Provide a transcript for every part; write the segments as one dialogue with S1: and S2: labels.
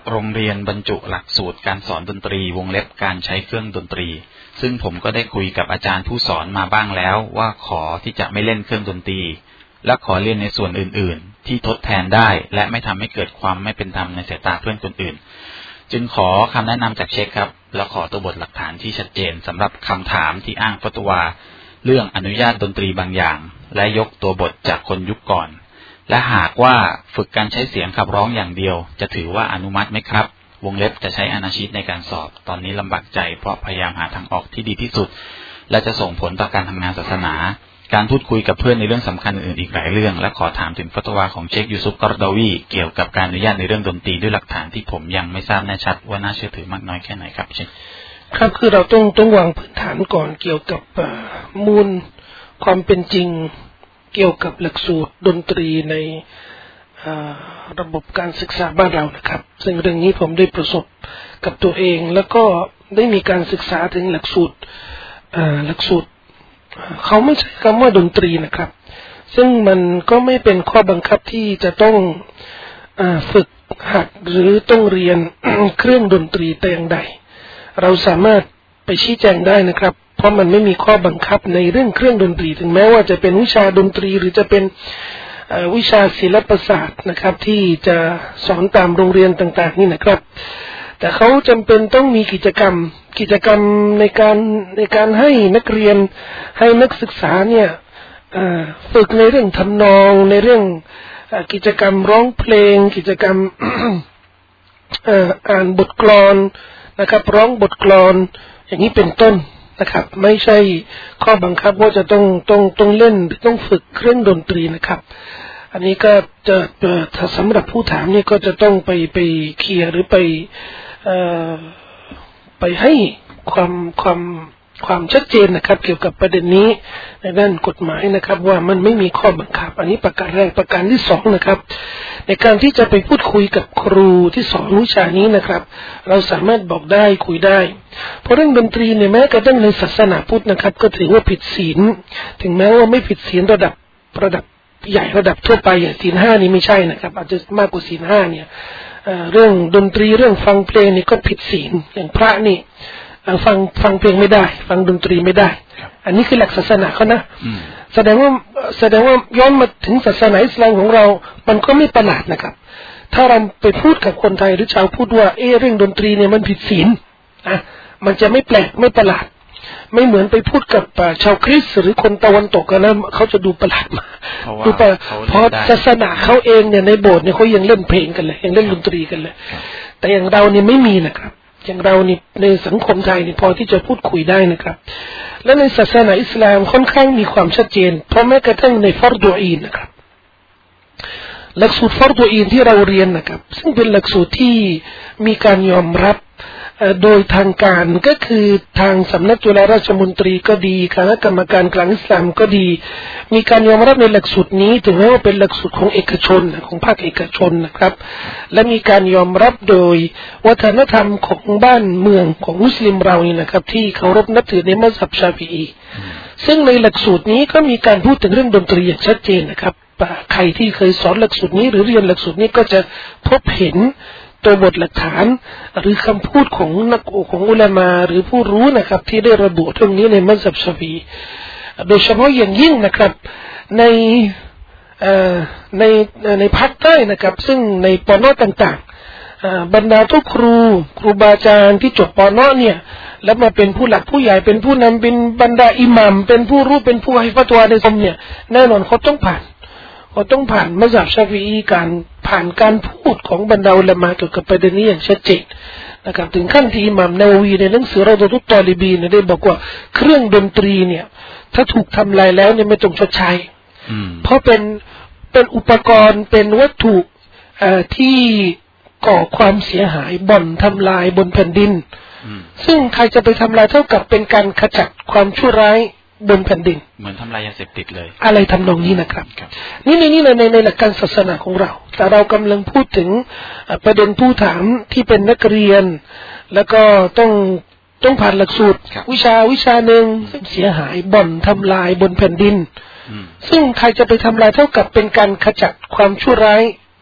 S1: โรงเรียนบรรจุหลักสูตรการสอนดนตรีวงเล็บการใช้เครื่องดนตรีซึ่งผมก็ได้คุยกับอาจารย์ผู้สอนมาบ้างแล้วว่าขอที่จะไม่เล่นเครื่องดนตรีและขอเรียนในส่วนอื่นๆที่ทดแทนได้และไม่ทำให้เกิดความไม่เป็นธรรมในสายตาเพื่อนคนอื่นจึงขอคำแนะนำจากเชคครับและขอตัวบทหลักฐานที่ชัดเจนสำหรับคำถามที่อ้างฟัตวาเรื่องอนุญาตดนตรีบางอย่างและยกตัวบทจากคนยุคก่อนและหากว่าฝึกการใช้เสียงขับร้องอย่างเดียวจะถือว่าอนุมัติไหมครับวงเล็บจะใช้อนาชิตในการสอบตอนนี้ลำบากใจเพราะพยายามหาทางออกที่ดีที่สุดและจะส่งผลต่อการทำงานศาสนาการพูดคุยกับเพื่อนในเรื่องสำคัญอื่นอีกหลายเรื่องและขอถามถึงฟัตวาของเชคยูซุฟ กอรดาวีเกี่ยวกับการอนุญาตในเรื่องดนตรีด้วยหลักฐานที่ผมยังไม่ทราบแน่ชัดว่าน่าเชื่อถือมากน้อยแค่ไหนครับเชค
S2: ครับคือเราต้องวางพื้นฐานก่อนเกี่ยวกับมูลความเป็นจริงเกี่ยวกับหลักสูตรดนตรีในระบบการศึกษาบ้านเรานะครับซึ่งเรื่องนี้ผมได้ประสบกับตัวเองแล้วก็ได้มีการศึกษาถึงหลักสูตรเขาไม่ใช้คำว่าดนตรีนะครับซึ่งมันก็ไม่เป็นข้อบังคับที่จะต้องฝึกหัดหรือต้องเรียน เครื่องดนตรีแต่อย่างใดเราสามารถไปชี้แจงได้นะครับเพราะมันไม่มีข้อบังคับในเรื่องเครื่องดนตรีถึงแม้ว่าจะเป็นวิชาดนตรีหรือจะเป็นวิชาศิลปศาสตร์นะครับที่จะสอนตามโรงเรียนต่างๆนี่นะครับแต่เขาจำเป็นต้องมีกิจกรรมในการให้นักเรียนให้นักศึกษาเนี่ยฝึกในเรื่องทำนองในเรื่องกิจกรรมร้องเพลงกิจกรรม อ่านบทกลอนนะครับร้องบทกลอนอย่างนี้เป็นต้นนะครับไม่ใช่ข้อบังคับว่าจะต้องเล่นหรือต้องฝึกเครื่องดนตรีนะครับอันนี้ก็จะสำหรับผู้ถามนี่ก็จะต้องไปเคลียร์หรือไปให้ความชัดเจนนะครับเกี่ยวกับประเด็นนี้ในด้านกฎหมายนะครับว่ามันไม่มีข้อบังคับอันนี้ประการแรกประการที่สองนะครับในการที่จะไปพูดคุยกับครูที่สอนวิชานี้นะครับเราสามารถบอกได้คุยได้เพราะเรื่องดนตรีเนี่ยแม้กระทั่งในศาสนาพุทธนะครับก็ถือว่าผิดศีลถึงแม้ว่าไม่ผิดศีลระดับใหญ่ระดับทั่วไปอย่างศีล5นี่ไม่ใช่นะครับอาจจะมากกว่าศีล5เนี่ยเรื่องดนตรีเรื่องฟังเพลงนี่ก็ผิดศีลอย่างพระนี่ฟังเพลงไม่ได้ฟังดนตรีไม่ได้อันนี้คือหลักศาสนาเขานะแสดงว่าย้อนมาถึงศาสนาอิสลามของเรามันก็ไม่ประหลาดนะครับถ้าเราไปพูดกับคนไทยหรือชาวพูดว่าเรื่องดนตรีเนี่ยมันผิดศีลมันจะไม่แปลกไม่ประหลาดไม่เหมือนไปพูดกับชาวคริสต์หรือคนตะวันตกกันนะเขาจะดูประหลาดมาเพราะศาสนาเขาเองเนี่ยในโบสถ์เนี่ยเขายังเล่นเพลงกันเลยยังเล่นดนตรีกันเลยแต่อย่างเราเนี่ยไม่มีนะครับอย่างเรานี่ในสังคมไทยนี่พอที่จะพูดคุยได้นะครับและในศาสนาอิสลามค่อนข้างมีความชัดเจนเพราะแม้กระทั่งในฟัรดูอีนนะครับหลักสูตรฟัรดูอีนที่เราเรียนนะครับซึ่งเป็นหลักสูตรที่มีการยอมรับโดยทางการก็คือทางสำนักจุฬาราชมนตรีก็ดีคณะกรรมการกลางอิสลามก็ดีมีการยอมรับในหลักสูตรนี้ถึงแม้ว่าเป็นหลักสูตรของเอกชนของภาคเอกชนนะครับและมีการยอมรับโดยวัฒนธรรมของบ้านเมืองของมุสลิมเรานี่นะครับที่เคารพนับถือในมัซฮับชาฟิอีซึ่งในหลักสูตรนี้ก็มีการพูดถึงเรื่องดนตรีอย่างชัดเจนนะครับใครที่เคยสอนหลักสูตรนี้หรือเรียนหลักสูตรนี้ก็จะพบเห็นตัวบทหลักฐานหรือคำพูดของนักของอุลามะหรือผู้รู้นะครับที่ได้ระบุตรงนี้ในมัซฮับชาฟิอีโดยเฉพาะอย่างยิ่งนะครับในภาคใต้นะครับซึ่งในปนต่างๆบรรดาทุกครูบาอาจารย์ที่จบปนเนี่ยแล้วมาเป็นผู้หลักผู้ใหญ่เป็นผู้นำเป็นบรรดาอิหมัมเป็นผู้รู้เป็นผู้ให้ฟัตวาในสังคมเนี่ยแน่นอนเขาต้องผ่านมัซฮับชาฟิอีผ่านการพูดของบรรดาอุลามะเกี่ยวกับประเด็นนี้อย่างชัดเจนนะครับถึงขั้นที่อิหม่ามนาวีในหนังสือเราะฎอตุตตอลิบีนได้บอกว่าเครื่องดนตรีเนี่ยถ้าถูกทำลายแล้วเนี่ยไม่ต้องชดใช้เพราะเป็นอุปกรณ์เป็นวัตถุที่ก่อความเสียหายบ่อนทำลายบนแผ่นดินซึ่งใครจะไปทำลายเท่ากับเป็นการขจัดความชั่วร้ายบนแผ่นดิน
S1: เหมือนทำลายยาเสพติดเลย
S2: อะไรทำนองนี้นะครับนี่ในหลักการศาสนาของเราแต่เรากำลังพูดถึงประเด็นผู้ถามที่เป็นนักเรียนแล้วก็ต้องผ่านหลักสูตรวิชาหนึ่งเสียหายบ่อนทำลายบนแผ่นดินซึ่งใครจะไปทำลายเท่ากับเป็นการขจัดความชั่วร้าย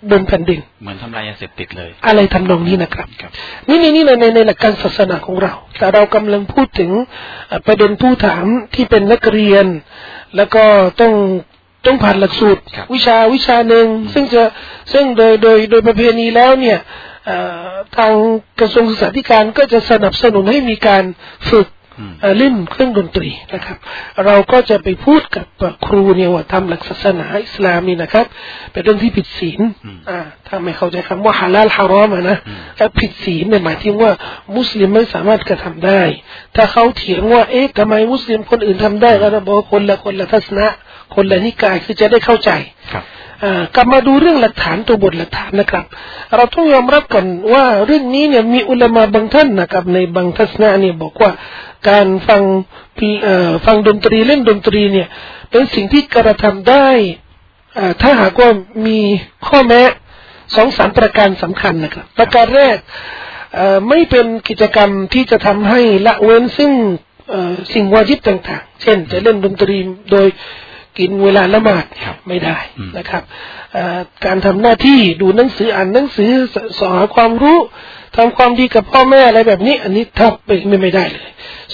S2: บนแผ่นดิน
S1: เหมือนทำลายยาเสพติดเลย
S2: อะไรทำนองนี้นะครับนี่ในหลักการศาสนาของเราแต่เรากำลังพูดถึงประเด็นผู้ถามที่เป็นนักเรียนแล้วก็ต้องผ่านหลักสูตรวิชาหนึ่งซึ่งโดยประเพณีแล้วเนี่ยทางกระทรวงศึกษาธิการก็จะสนับสนุนให้มีการฝึกเล่นเครื่องดนตรีนะครับเราก็จะไปพูดกับครูเนี่ยว่าทำหลักศาสนาอิสลามนี่นะครับเป็นเรื่องที่ผิดศีลถ้าไม่เข้าใจคำว่าฮาลาลฮารอมนะถ้าผิดศีลเนี่ยหมายถึงว่ามุสลิมไม่สามารถกระทำได้ถ้าเขาเถียงว่าทำไมมุสลิมคนอื่นทำได้ก็บอกว่าคนละทัศนะคนละนิกายคือจะได้เข้าใจกลับมาดูเรื่องหลักฐานตัวบทหลักฐานนะครับเราต้องยอมรับก่อนว่าเรื่องนี้เนี่ยมีอุลามะบางท่านนะครับในบางทัศนะเนี่ยบอกว่าการฟังดนตรีเล่นดนตรีเนี่ยเป็นสิ่งที่กระทำได้ถ้าหากว่ามีข้อแม้ 2-3 ประการสำคัญนะครับประการแรกไม่เป็นกิจกรรมที่จะทำให้ละเว้นซึ่งสิ่งวาญิบต่างๆเช่นจะเล่นดนตรีโดยกินเวลาละหมาดไม่ได้นะครับการทำหน้าที่ดูหนังสืออ่านหนังสือสอนความรู้ทำความดีกับพ่อแม่อะไรแบบนี้อันนี้ทับไปไม่ได้เลย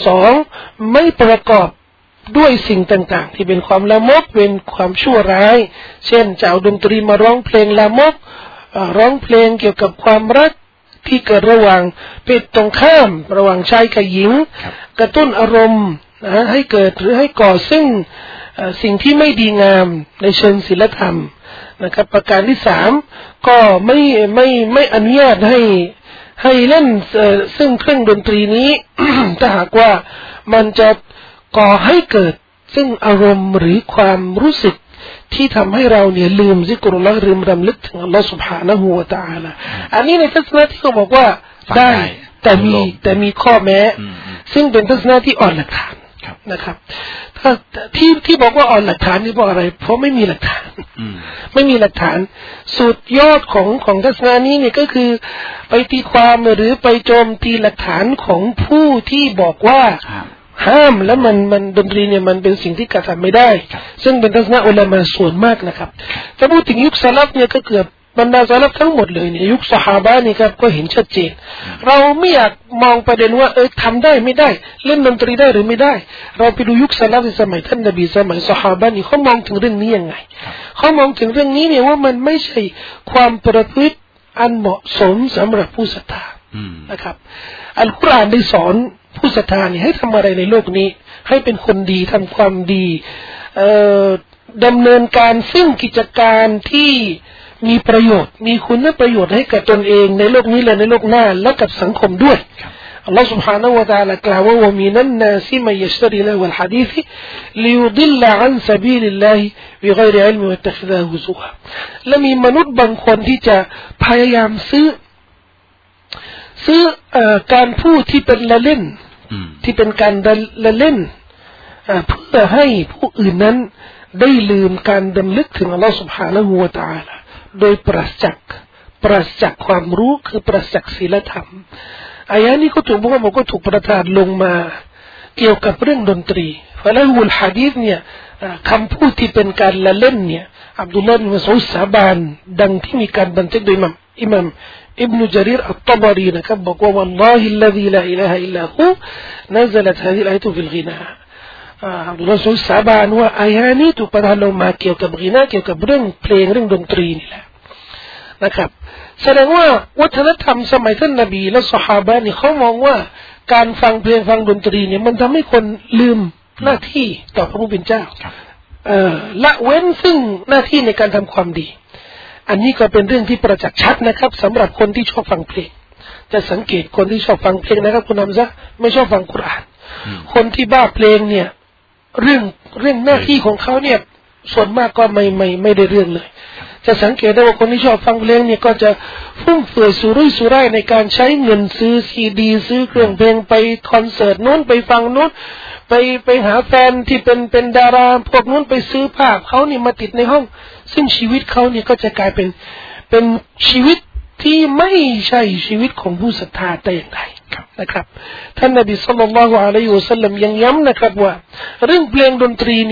S2: 2ไม่ประกอบด้วยสิ่งต่างๆที่เป็นความละมกเป็นความชั่วร้ายเช่นจะเอาดนตรีมาร้องเพลงละมกร้องเพลงเกี่ยวกับความรักที่เกิดระหว่างเพศตรงข้ามระหว่างชายกับหญิงกระตุ้นอารมณ์ให้เกิดหรือให้ก่อซึ่งสิ่งที่ไม่ดีงามในเชิงศีลธรรมนะครับประการที่3ก็ไม่อนุญาตให้เล่นซึ่งเครื่องดนตรีนี้ ถ้าหากว่ามันจะก่อให้เกิดซึ่งอารมณ์หรือความรู้สึกที่ทำให้เราเนี่ยลืมซิกรุลลอฮ์ลืมรำลึกถึงอัลลอฮ์ سبحانه และ تعالى อันนี้ในทัศนะที่เขาบอกว่าได้แต่มีข้อแม้ซึ่งเป็นทัศนะที่อ่อนหลักฐานนะครับถ้าที่บอกว่าอ่อนหลักฐานนี่เพราะอะไรเพราะไม่มีหลักฐานไม่มีหลักฐานสุดยอดของทัศนะนี้เนี่ยก็คือไปตีความหรือไปโจมตีหลักฐานของผู้ที่บอกว่าห้ามแล้วมันดนตรีเนี่ยมันเป็นสิ่งที่กระทำไม่ได้ซึ่งเป็นทัศนะอุลามะส่วนมากนะครับถ้าพูดถึงยุคสลับเนี่ยก็เกือบบรรดาสลับทั้งหมดเลยเนี่ยยุคซอฮาบะห์นี่ครับก็เห็นชัดเจนเราไม่อยากมองประเด็นว่าทำได้ไม่ได้เล่นดนตรีได้หรือไม่ได้เราไปดูยุคสลับในสมัยท่านนบีสมัยซอฮาบะห์นี่เขามองถึงเรื่องนี้ยังไงเขามองถึงเรื่องนี้เนี่ยว่ามันไม่ใช่ความประพฤติอันเหมาะสมสำหรับผู้ศรัทธานะครับอัลกุรอานได้สอนผู้ศรัทธาเนี่ยให้ทำอะไรในโลกนี้ให้เป็นคนดีทำความดีดำเนินการซึ่งกิจการที่มีประโยชน์มีคุณประโยชน์ให้กับตนเองในโลกนี้และในโลกหน้าและกับสังคมด้วยอัลลอฮฺ سبحانه และ تعالى กล่าวว่าว่ามีนันนาซิมัยยัชตรีละวัลหะดีษลิยุดิลละอันซะบีลิลลาฮิบิฆอยริอิลมิวัตตะคิซะฮุซุวาและมีมนุษย์บางคนที่จะพยายามซื้อการพูดที่เป็นละเล่นที่เป็นการละเล่นเพื่อให้ผู้อื่นนั้นได้ลืมการดำลึกถึงอัลลอฮฺ سبحانه และ تعالى โดยปราศจากความรู้คือปราศจากศีลธรรมอายะนี้ก็ถูกบอกว่าถูกประทานลงมาเกี่ยวกับเรื่องดนตรีฟะละหุลหะดีษเนี่ยคำพูดที่เป็นการละเล่นเนี่ยอับดุลลอฮ์บินมัสอูดสาบานดังที่มีการบันทึกโดยอิหม่ามอิบนุจารีรอัตตะบารีนะครับบอกว่าวัลลอฮิลลซีลาอิลาฮะอิลลาฮูนะซะลัตฮาซิฮิลอายะตุฟิลฆินาอับดุลลอฮ์สาบานว่าอายะนี้ถูกประทานลงมาเกี่ยวกับฆินาเกี่ยวกับเรื่องเพลงเรื่องดนตรีนี่แหละนะครับแสดงว่าวัฒนธรรมสมัยท่านนบีและซอฮาบะห์นี่เขามองว่าการฟังเพลงฟังดนตรีเนี่ยมันทำให้คนลืมหน้าที่ต่อพระผู้เป็นเจ้าละเว้นซึ่งหน้าที่ในการทำความดีอันนี้ก็เป็นเรื่องที่ประจักษ์ชัดนะครับสำหรับคนที่ชอบฟังเพลงจะสังเกตคนที่ชอบฟังเพลงนะครับคุณนำซะไม่ชอบฟังกุรอานคนที่บ้าเพลงเนี่ยเรื่องหน้าที่ของเขาเนี่ยส่วนมากก็ไม่ได้เรื่องเลยจะสังเกตได้ว่าคนที่ชอบฟังเพลงเนี่ยก็จะฟุ่มเฟือยสุรุ่ยสุร่ายในการใช้เงินซื้อซีดีซื้อเครื่องเพลงไปคอนเสิร์ตโน้นไปฟังโน้นไปหาแฟนที่เป็นดาราพวกโน้นไปซื้อภาพเขานี่มาติดในห้องซึ่งชีวิตเขาเนี่ยก็จะกลายเป็นชีวิตที่ไม่ใช่ชีวิตของผู้ศรัทธาแต่อย่างใดนะครับท่านนบีศ็อลลัลลอฮุอะลัยฮิวะซัลลัมยังย้ำนะครับว่าเรื่องเพลงดนตรีเนี่ย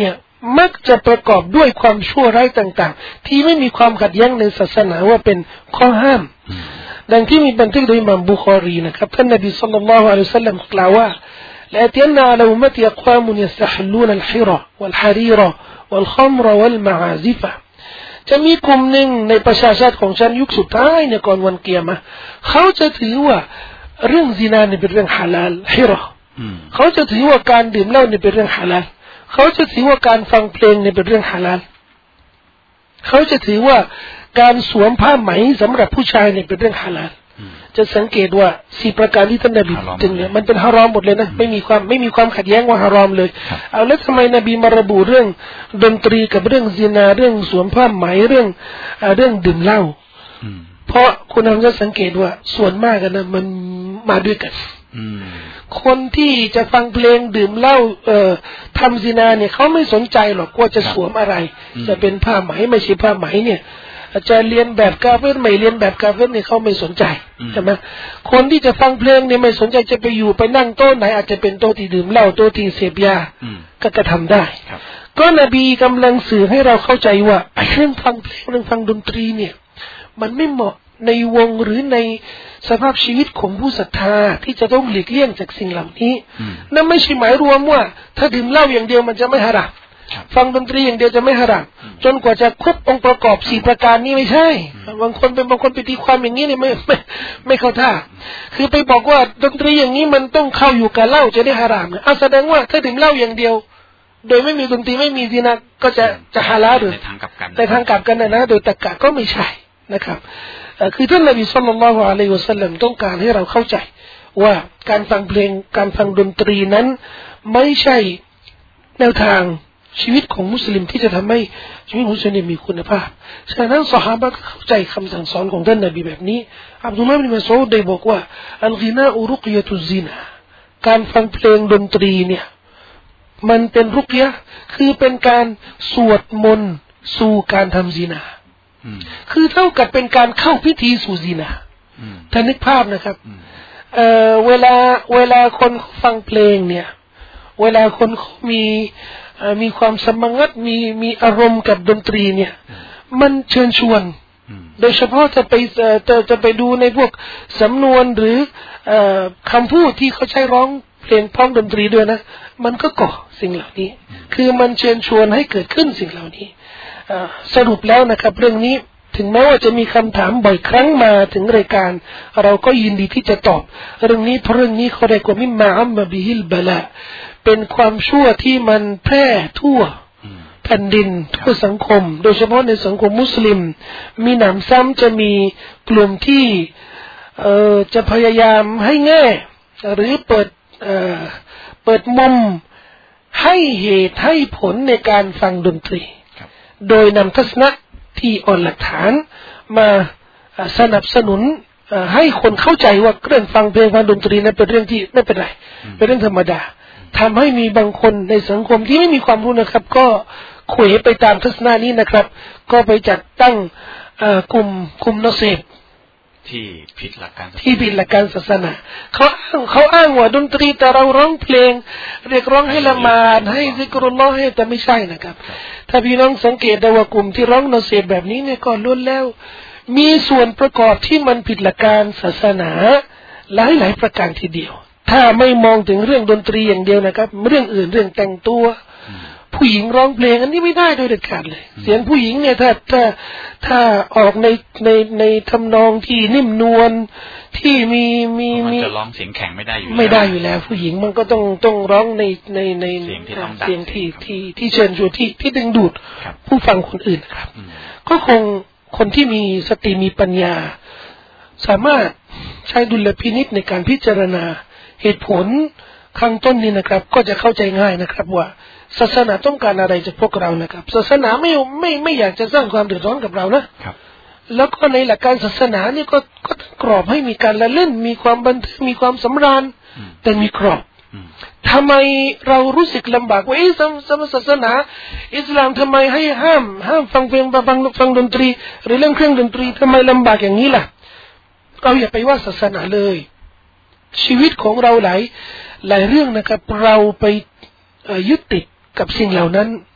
S2: มักจะประกอบด้วยความชั่วร้ายต่างๆที่ไม่มีความขัดแย้งในศาสนาว่าเป็นข้อห้ามดังที่มีบันทึกโดยอิหม่ามบุคอรีนะครับท่านนบีศ็อลลัลลอฮุอะลัยฮิวะซัลลัมกล่าวว่าละอัตยันนาอะลาอุมมะติอักวามุนยัสตะฮิลลูนอัลฮิรอวัลฮารีรอวัลคัมรวัลมะอาซิฟะจะมีกลุ่มหนึ่งในประชาชาติของฉันยุคสุดท้ายเนี่ยก่อนวันกิยามะห์เขาจะถือว่าเรื่องซินาเนี่ยเป็นเรื่องฮาลาลฮิรอเขาจะถือว่าการดื่มเหล้าเนี่ยเป็นเรื่องฮาลาลเขาจะถือว่าการฟังเพลงเนี่ยเป็นเรื่องฮาลาลเขาจะถือว่าการสวมผ้าไหมสำหรับผู้ชายเนี่ยเป็นเรื่องฮาลาลจะสังเกตว่า4ประการที่ท่านนบีถึงเนี่ยมันเป็นฮารอมหมดเลยนะไม่มีความขัดแย้งว่าฮารอมเลยเอาแล้วทำไมนบีมาระบุเรื่องดนตรีกับเรื่องซินาเรื่องสวมผ้าไหมเรื่องดื่มเหล้าเพราะคุณทำจะสังเกตว่าส่วนมากกันนะมันมาด้วยกันคนที่จะฟังเพลงดื่มเหล้าทำซินาเนี่ยเขาไม่สนใจหรอกว่าจะสวมอะไรจะเป็นผ้าไหมไม่ใช่ผ้าไหมเนี่ยจะเรียนแบบกาเฟรไม่เรียนแบบกาเฟรเนี่ยเขาไม่สนใจใช่ไหมคนที่จะฟังเพลงเนี่ยไม่สนใจจะไปอยู่ไปนั่งโต๊ะไหนอาจจะเป็นโต๊ะที่ดื่มเหล้าโต๊ะที่เสพยาก็จะทำได้ก็นบีกำลังสื่อให้เราเข้าใจว่าเรื่องฟังเพลงเรื่องฟังดนตรีเนี่ยมันไม่เหมาะในวงหรือในสภาพชีวิตของผู้ศรัทธาที่จะต้องหลีกเลี่ยงจากสิ่งเหล่านี้นั่นไม่ใช่หมายรวมว่าถ้าดื่มเหล้าอย่างเดียวมันจะไม่ฮารามฟังดนตรีอย่างเดียวจะไม่ฮารามจนกว่าจะครบองค์ประกอบ4ประการนี้ไม่ใช่บางคนไปตีความอย่างนี้เนี่ยไม่เข้าท่าคือไปบอกว่าดนตรีอย่างนี้มันต้องเข้าอยู่กับเหล้าจะได้ฮารามเนี่ยแสดงว่าถ้าดื่มเหล้าอย่างเดียวโดยไม่มีดนตรีไม่มีซินาก็จะฮาลาลหรือแต่ทางกลับกันนะโดยตรรกะก็ไม่ใช่นะครับคือท่านนบีศ็อลลัลลอฮุอะลัยฮิวะซัลลัมต้องการให้เราเข้าใจว่าการฟังเพลงการฟังดนตรีนั้นไม่ใช่แนวทางชีวิตของมุสลิมที่จะทำให้ชีวิตมุสลิมมีคุณภาพฉะนั้นซอฮาบะห์เข้าใจคำสั่งสอนของท่านนบีแบบนี้อับดุลลอฮ์บินมัสอูดได้บอกว่าอัลกินาอุรุกยะตุซินาการฟังเพลงดนตรีเนี่ยมันเป็นรุกยะคือเป็นการสวดมนต์สู่การทำซินาคือเท่ากับเป็นการเข้าพิธีสู่ซินาท่านนึกภาพนะครับเวลาคนฟังเพลงเนี่ยเวลาคนมีความสมังัดมีอารมณ์กับดนตรีเนี่ยมันเชิญชวนโดยเฉพาะจะไปดูในพวกสำนวนหรือคำพูดที่เขาใช้ร้องเพลงพ้องดนตรีด้วยนะมันก็ก่อสิ่งเหล่านี้คือมันเชิญชวนให้เกิดขึ้นสิ่งเหล่านี้สรุปแล้วนะครับเรื่องนี้ถึงแม้ว่าจะมีคำถามบ่อยครั้งมาถึงรายการเราก็ยินดีที่จะตอบเรื่องนี้เพราะเรื่องนี้เขาเรียกว่ามิมมาอัมมะบิฮิลบะลาเป็นความชั่วที่มันแพร่ทั่วแผ่นดินทั่วสังคมโดยเฉพาะในสังคมมุสลิมมีหนำซ้ำจะมีกลุ่มที่จะพยายามให้แง่หรือเปิดมุมให้เหตุให้ผลในการฟังดนตรีโดยนำทัศนะที่อ่อนหลักฐานมาสนับสนุนให้คนเข้าใจว่าเรื่องฟังเพลงฟังดนตรีนั้นเป็นเรื่องที่ไม่เป็นไรเป็นเรื่องธรรมดาทำให้มีบางคนในสังคมที่ไม่มีความรู้นะครับก็เขวไปตามทัศนะนี้นะครับก็ไปจัดตั้งกลุ่มนอเซบ
S1: ที่ผิดหลัก
S2: การศาสนาเขาอ้างว่าดนตรีแต่เราร้องเพลงเรียกร้องให้ละหมาดให้ซิกรุลลอฮ์ให้แต่ไม่ใช่นะครับถ้าพี่น้องสังเกตได้ว่ากลุ่มที่ร้องนอเซบแบบนี้เนี่ยก็ล้วนแล้วมีส่วนประกอบที่มันผิดหลักการศาสนาหลายประการทีเดียวถ้าไม่มองถึงเรื่องดนตรีอย่างเดียวนะครับเรื่องอื่นเรื่องแต่งตัวผู้หญิงร้องเพลงอันนี้ไม่ได้โดยเด็ดขาดเลยเสียงผู้หญิงเนี่ยถ้าออกในทำนองที่นิ่มนวลที่มี
S1: จะร้องเสียงแข็งไม่ได้
S2: อยู่แล้วผู้หญิงมันก็ต้องร้องใน
S1: เสียง
S2: ที่เชิญชวนที่ดึงดูดผู้ฟังคนอื่นครับก็คงคนที่มีสติมีปัญญาสามารถใช้ดุลพินิจในการพิจารณาเหตุผลข้างต้นนี้นะครับก็จะเข้าใจง่ายนะครับว่าศาสนาต้องการอะไรจากพวกเรานะครับศาสนาไม่อยากจะสร้างความเดือดร้อนกับเรานะครับแล้วก็ในหลักการศาสนานี่ก็กรอบให้มีการละเล่นมีความบันเทิงมีความสำราญแต่มีกรอบทำไมเรารู้สึกลำบากว่าศาสนาอิสลามทำไมให้ห้ามฟังเพลงฟังดนตรีหรือเรื่องเครื่องดนตรีทำไมลำบากอย่างนี้ล่ะเราอย่าไปว่าศาสนาเลยชีวิตของเราหลายเรื่องนะครับเราไปยึดติดกับสิ่งเหล่านั้น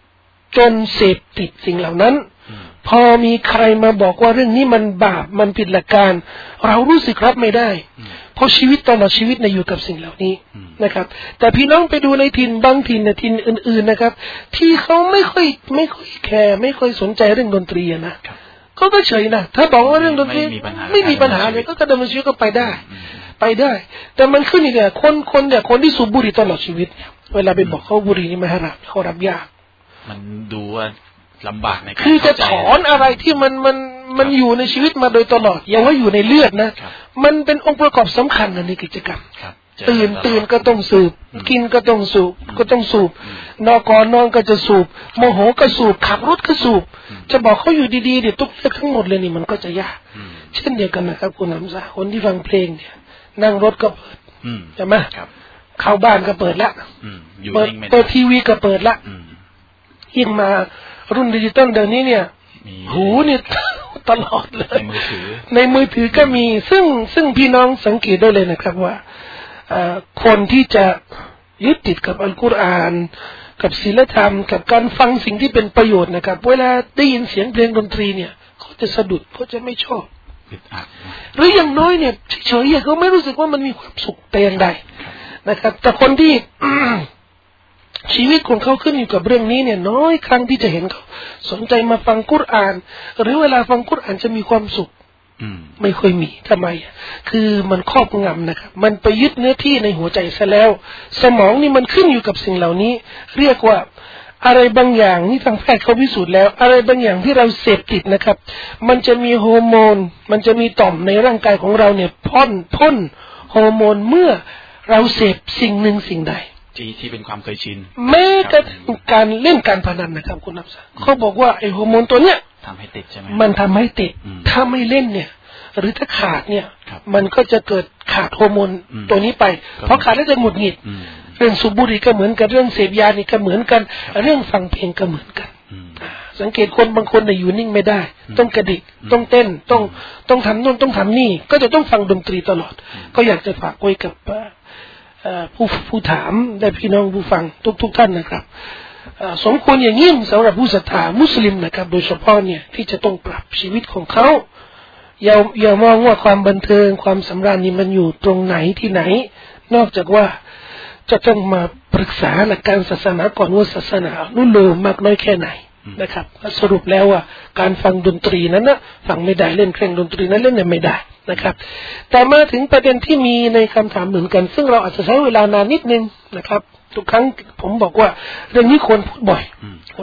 S2: จนเสพติดสิ่งเหล่านั้นพอมีใครมาบอกว่าเรื่องนี้มันบาปมันผิดหลักการเรารู้สึกรับไม่ได้เพราะชีวิตตลอดชีวิตอยู่กับสิ่งเหล่านี้นะครับแต่พี่น้องไปดูในถิ่นบางถิ่นถิ่นอื่นๆนะครับที่เขาไม่ค่อยแคร์ไม่ค่อยสนใจเรื่องดนตรีนะเขาก็เฉยนะถ้าบอกว่าเรื่องดนตรีไม่มีปัญหาเลยก็ดำเนินชีวิตก็ไปได้แต่มันขึ้นอีกเนี่ยคนที่สูบบุหรี่ตลอดชีวิตเนี่ยเวลาไปบอกเขาบุหรี่นี่ไม่ให้รับเขารับยาก
S1: มันดูว่าลำบากในการ
S2: คือจะถอนอะไรที่มันอยู่ในชีวิตมาโดยตลอดอย่างว่าอยู่ในเลือดนะมันเป็นองค์ประกอบสำคัญในกิจกรรมตื่นก็ต้องสูบกินก็ต้องสูบนอนก็จะสูบโมโหก็สูบขับรถก็สูบจะบอกเขาอยู่ดีๆเดี๋ยวทุกเรื่องทั้งหมดเลยนี่มันก็จะยากเช่นเดียวกันนะครับคุณน้ำซาคนที่ฟังเพลงเนี่ยนั่งรถก็เปิดใช่ไหมเข้าบ้านก็เปิดละเปิดทีวีก็เปิดละยิ่งมารุ่นดิจิตอลเดี๋ยวนี้เนี่ยหูนี่ตลอดเลยในมือถือก็มีซึ่งพี่น้องสังเกตได้เลยนะครับว่าคนที่จะยึดติดกับอัลกุรอานกับศีลธรรมกับการฟังสิ่งที่เป็นประโยชน์นะครับเวลาได้ยินเสียงเพลงดนตรีเนี่ยเขาจะสะดุดเขาจะไม่ชอบหรืออย่างน้อยเนี่ยเฉยๆเขาไม่รู้สึกว่ามันมีความสุขแต่อย่างใดนะครับแต่คนที่ชีวิตของเขาขึ้นอยู่กับเรื่องนี้เนี่ยน้อยครั้งที่จะเห็นเขาสนใจมาฟังกุรอานหรือเวลาฟังกุรอานจะมีความสุขไม่ค่อยมีทำไมคือมันครอบงำนะครับมันไปยึดเนื้อที่ในหัวใจซะแล้วสมองนี่มันขึ้นอยู่กับสิ่งเหล่านี้เรียกว่าอะไรบางอย่างนี่ทางแพทย์เขาพิสูจน์แล้วอะไรบางอย่างที่เราเสพติดนะครับมันจะมีฮอร์โมนมันจะมีต่อมในร่างกายของเราเนี่ยพ่นฮอร์โมนเมื่อเราเสพสิ่งหนึ่งสิ่งใด
S1: ที่เป็นความเคยชิน
S2: แม้กระทั่งการเล่นการพนันนะครับคุณนับซะเขาบอกว่าไอ้ฮอร์โมนตัวเนี้ย
S1: ทำให้ติดใช่ไหม
S2: มันทำให้ติดถ้าไม่เล่นเนี่ยหรือถ้าขาดเนี่ยมันก็จะเกิดขาดฮอร์โมนตัวนี้ไปเพราะขาดแล้วจะหงุดหงิดเรื่องสูบบุหรี่ก็เหมือนกันเรื่องเสพยานี่ก็เหมือนกันเรื่องฟังเพลงก็เหมือนกันสังเกตคนบางคนเนี่ยอยู่นิ่งไม่ได้ต้องกระดิกต้องเต้นต้องทำนู่นต้องทำนี่ก็จะต้องฟังดนตรีตลอดก็อยากจะฝากไว้กับผู้ถามและพี่น้องผู้ฟังทุกท่านนะครับสมควรอย่างยิ่งสำหรับผู้ศรัทธามุสลิมนะครับโดยเฉพาะเนี่ยที่จะต้องปรับชีวิตของเขาอย่ามองว่าความบันเทิงความสำราญนี่มันอยู่ตรงไหนที่ไหนนอกจากว่าจะต้องมาปรึกษาหลักการศาสนาก่อนว่าศาสนานุ่นเลมมากน้อยแค่ไหนนะครับสรุปแล้วว่าการฟังดนตรีนั้นนะฟังไม่ได้เล่นเครื่องดนตรีนั้นเล่นเนี่ยไม่ได้นะครับแต่มาถึงประเด็นที่มีในคำถามเหมือนกันซึ่งเราอาจจะใช้เวลานานนิดนึงนะครับทุกครั้งผมบอกว่าเรื่องนี้ควรพูดบ่อย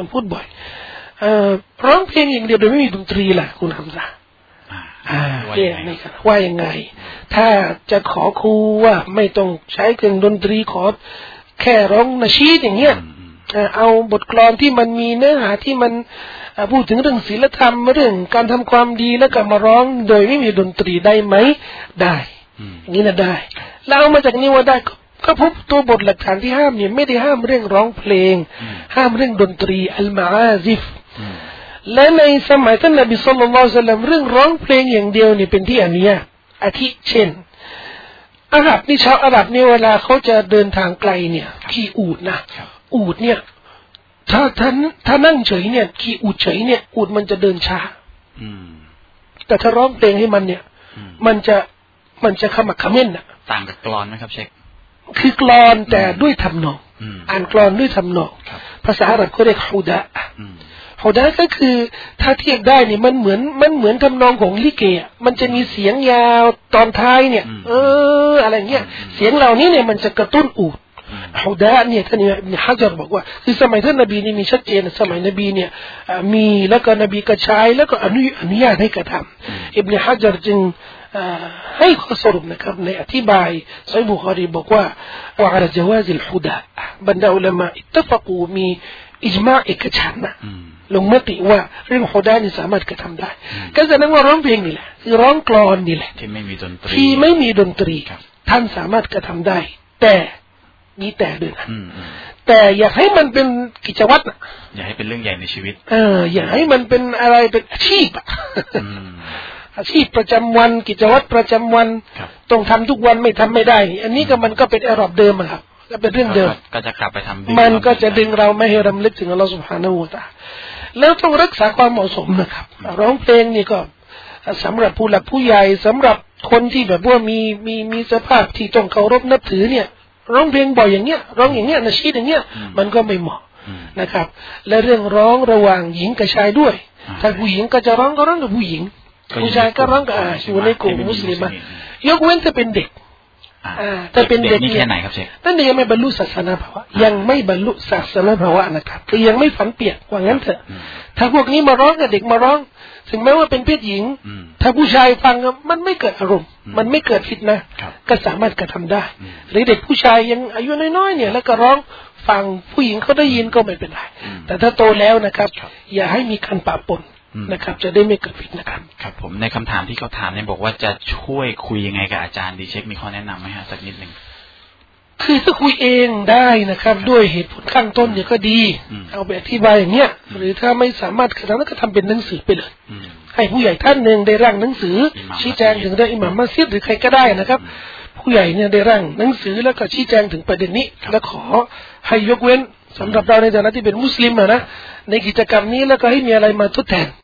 S2: ร้องเพลงอย่างเดียวโดยไม่มีดนตรีล่ะคุณฮัมซาว่ายังไงถ้าจะขอครูว่าไม่ต้องใช้เครื่องดนตรีขอแค่ร้องนาชีดอย่างเงี้ยเอาบทกลอนที่มันมีเนื้อหาที่มันพูดถึงเรื่องศีลธรรมเรื่องการทำความดีแล้วก็มาร้องโดยไม่มีดนตรีได้ไหมได้อย่างนี้นะได้แล้วเอามาจากนี้ว่าได้ก็พบตัวบทหลักฐานที่ห้ามเนี่ยไม่ได้ห้ามเรื่องร้องเพลงห้ามเรื่องดนตรีอัลมาอาซิฟและในสมัยท่านนบีศ็อลลัลลอฮุอะลัยฮิวะซัลลัมเรื่องร้องเพลงอย่างเดียวนี่เป็นที่อนุญาตอาทิเช่นอาหรับนี่ชาวอาหรับนี่เวลาเขาจะเดินทางไกลเนี่ยขี่อูฐนะอูฐเนี่ยถ้านั่งเฉยเนี่ยขี่อูฐเฉยเนี่ยอูฐมันจะเดินช้าแต่ถ้าร้องเพลงให้มันเนี่ยมันจะขมักเขม้นน่ะ
S1: ต่างกับกลอนไหมครับเชค
S2: คือกลอนแต่ด้วยทำนองอ่านกลอนด้วยทำนองภาษาอาหรับเขาเรียกฮูดะฮูดะก็คือถ้าเทียบได้เนี่ยมันเหมือนทำนองของลิเกอ่ะมันจะมีเสียงยาวตอนท้ายเนี่ยอะไรเงี้ยเสียงเหล่านี้เนี่ยมันจะกระตุ้นอูฐฮูดะเนี่ยท่านอิบนุฮะญัรบอกว่าคือสมัยท่านนบีนี่มีชัดเจนสมัยนบีเนี่ยมีแล้วก็นบีก็ใช้แล้วก็อนุญาตให้กระทำอิบนุฮะญัรจึงให้ข้อสรุปนะครับในอธิบายซอฮีฮ์บุคอรีบอกว่าว่าอะลาจาวาซิลฮูดะบรรดาอุลามะอิตตะฟักูมีอิจมาอ์เอกฉันท์นะลงมติว่าเรื่องฮูดะนี่สามารถกระทำได้ก็แสดงว่าร้องเพลงนี่แหละคือร้องกลอนนี่แหละ
S1: ที่ไม่มีดน
S2: ตรีท่านสามารถกระทำได้แต่มีแต่ด้วยนะแต่อยากให้มันเป็นกิจวัตรนะ
S1: อย่าให้เป็นเรื่องใหญ่ในชีวิต
S2: อย่าให้มันเป็นอะไรเป็นอาชีพอาชีพประจำวันกิจวัตรประจำวันต้องทำทุกวันไม่ทำไม่ได้อันนี้ก็มันก็เป็นอาหรับเดิมครับก็เป็นเรื่องเดิม
S1: ก็จะกลับไปทำ
S2: มันก็จะดึงเราไม่ให้รำลึกถึงอัลลอฮฺซุบฮานะฮูวะตะอาลาแล้วต้องรักษาความเหมาะสมนะครับร้องเพลงนี่ก็สำหรับผู้หลักผู้ใหญ่สำหรับคนที่แบบว่ามีสภาพที่ต้องเคารพนับถือเนี่ยร้องเพลงบ่อยอย่างเงี้ยร้องอย่างเงี้ยนะชีดอย่างเงี้ยมันก็ไม่เหมาะนะครับและเรื่องร้องระหว่างหญิงกับชายด้วยถ้าผู้หญิงก็จะร้องก็ร้องกับผู้หญิงผู้ชายก็ร้องกับอยู่ในกลุ่มมุสลิมยกเว้นถ้าเป็นเด็กถ้าเป็นเด็ก
S1: นี่แค่ไหนครับเชฟ
S2: นั่นยังไม่บรรลุศาสนาภาวะยังไม่บรรลุศาสนาภาวะนะครับคือยังไม่ฝันเปียกว่างั้นเถอะถ้าพวกนี้มาร้องกับเด็กมาร้องถึงแม้ว่าเป็นเพศหญิงถ้าผู้ชายฟังมันไม่เกิดอารมณ์มันไม่เกิดผิดนะก็สามารถกระทำได้หรือเด็กผู้ชายยังอายุน้อยๆเนี่ยแล้วก็ร้องฟังผู้หญิงเขาได้ยินก็ไม่เป็นไรแต่ถ้าโตแล้วนะครับอย่าให้มีการปะปนนะครับจะได้ไม่เกิดผิดนะครับ
S1: ครับผมในคำถามที่เขาถามเนี่ยบอกว่าจะช่วยคุยยังไงกับอาจารย์ดีเช็คมีข้อแนะนำไหมฮะสักนิดหนึ่ง
S2: คือถ้าคุยเองได้นะครับด้วยเหตุผลข้างต้นเนี่ยก็ดีเอาไปอธิบายอย่างเงี้ยหรือถ้าไม่สามารถขนาดนั้นก็ทำเป็นหนังสือไปเลยให้ผู้ใหญ่ท่านหนึ่งได้ร่างหนังสือชี้แจงถึงได้อิหม่ามมัสยิดหรือใครก็ได้นะครับผู้ใหญ่เนี่ยได้ร่างหนังสือแล้วก็ชี้แจงถึงประเด็นนี้และขอให้ยกเว้นสำหรับเราในฐานะที่เป็นมุสลิมนะในกิจกรรมนี้แล้วก็ให้มีอะไรมาทดแทน